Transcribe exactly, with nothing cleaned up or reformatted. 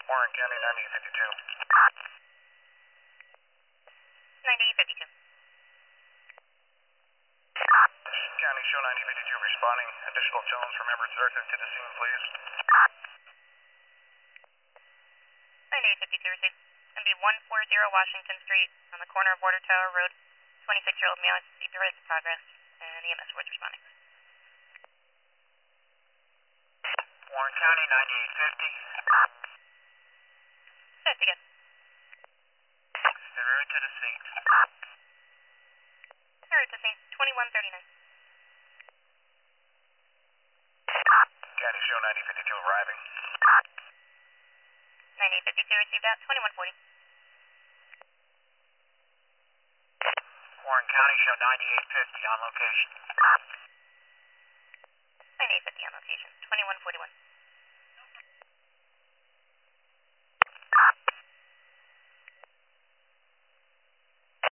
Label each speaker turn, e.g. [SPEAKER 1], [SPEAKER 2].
[SPEAKER 1] Warren County, ninety-eight fifty-two.
[SPEAKER 2] ninety-eight fifty-two.
[SPEAKER 1] County, show ninety fifty-two responding. Additional tones from Everett Circuit to the scene, please.
[SPEAKER 2] ninety-eight fifty-two received. It's going to be one forty Washington Street on the corner of Water Tower Road. twenty-six-year-old male received a rise in progress, and E M S was responding.
[SPEAKER 1] Warren County, ninety-eight fifty.
[SPEAKER 2] That's again.
[SPEAKER 1] Everett to the scene.
[SPEAKER 2] Alright, to scene. twenty-one thirty-nine.
[SPEAKER 1] County, show ninety fifty-two arriving.
[SPEAKER 2] ninety-eight fifty-two received that. twenty-one forty.
[SPEAKER 1] Warren County, show ninety-eight fifty on location.
[SPEAKER 2] ninety-eight fifty on location. twenty-one forty-one.